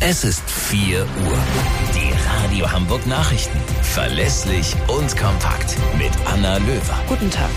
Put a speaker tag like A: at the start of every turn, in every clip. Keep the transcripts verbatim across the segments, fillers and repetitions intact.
A: Es ist vier Uhr. Die Radio Hamburg Nachrichten. Verlässlich und kompakt. Mit Anna Löwer.
B: Guten Tag.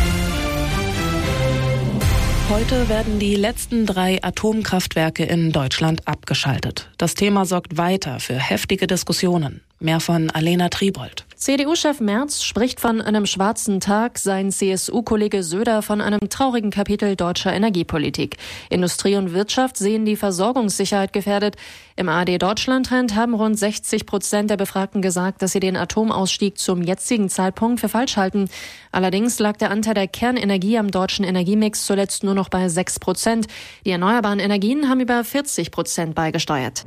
B: Heute werden die letzten drei Atomkraftwerke in Deutschland abgeschaltet. Das Thema sorgt weiter für heftige Diskussionen. Mehr von Alena Triebold.
C: C D U-Chef Merz spricht von einem schwarzen Tag, sein C S U-Kollege Söder von einem traurigen Kapitel deutscher Energiepolitik. Industrie und Wirtschaft sehen die Versorgungssicherheit gefährdet. Im A R D Deutschland-Trend haben rund sechzig Prozent der Befragten gesagt, dass sie den Atomausstieg zum jetzigen Zeitpunkt für falsch halten. Allerdings lag der Anteil der Kernenergie am deutschen Energiemix zuletzt nur noch bei sechs Prozent. Die erneuerbaren Energien haben über vierzig Prozent beigesteuert.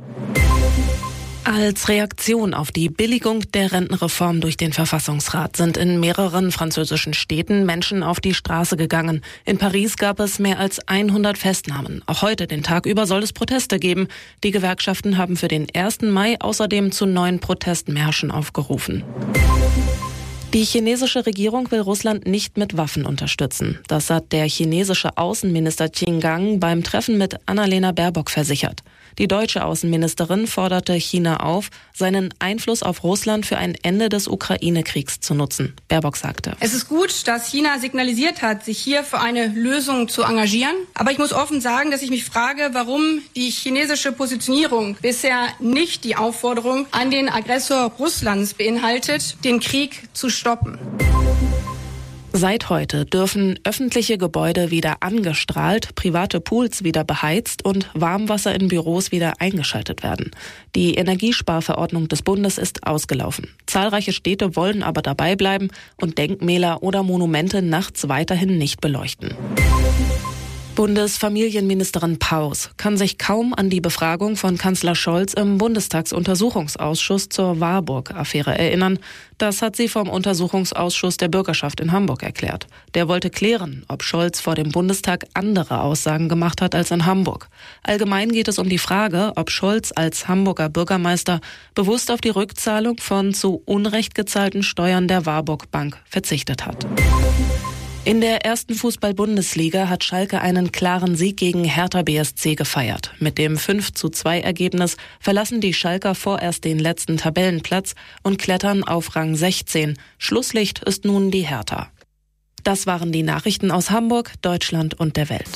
B: Als Reaktion auf die Billigung der Rentenreform durch den Verfassungsrat sind in mehreren französischen Städten Menschen auf die Straße gegangen. In Paris gab es mehr als hundert Festnahmen. Auch heute, den Tag über, soll es Proteste geben. Die Gewerkschaften haben für den ersten Mai außerdem zu neuen Protestmärschen aufgerufen. Die chinesische Regierung will Russland nicht mit Waffen unterstützen. Das hat der chinesische Außenminister Qin Gang beim Treffen mit Annalena Baerbock versichert. Die deutsche Außenministerin forderte China auf, seinen Einfluss auf Russland für ein Ende des Ukraine-Kriegs zu nutzen. Baerbock sagte:
D: Es ist gut, dass China signalisiert hat, sich hier für eine Lösung zu engagieren. Aber ich muss offen sagen, dass ich mich frage, warum die chinesische Positionierung bisher nicht die Aufforderung an den Aggressor Russlands beinhaltet, den Krieg zu stoppen.
B: Seit heute dürfen öffentliche Gebäude wieder angestrahlt, private Pools wieder beheizt und Warmwasser in Büros wieder eingeschaltet werden. Die Energiesparverordnung des Bundes ist ausgelaufen. Zahlreiche Städte wollen aber dabei bleiben und Denkmäler oder Monumente nachts weiterhin nicht beleuchten. Bundesfamilienministerin Paus kann sich kaum an die Befragung von Kanzler Scholz im Bundestagsuntersuchungsausschuss zur Warburg-Affäre erinnern. Das hat sie vom Untersuchungsausschuss der Bürgerschaft in Hamburg erklärt. Der wollte klären, ob Scholz vor dem Bundestag andere Aussagen gemacht hat als in Hamburg. Allgemein geht es um die Frage, ob Scholz als Hamburger Bürgermeister bewusst auf die Rückzahlung von zu Unrecht gezahlten Steuern der Warburg Bank verzichtet hat. In der ersten Fußball-Bundesliga hat Schalke einen klaren Sieg gegen Hertha B S C gefeiert. Mit dem fünf zu zwei Ergebnis verlassen die Schalker vorerst den letzten Tabellenplatz und klettern auf Rang sechzehn. Schlusslicht ist nun die Hertha. Das waren die Nachrichten aus Hamburg, Deutschland und der Welt.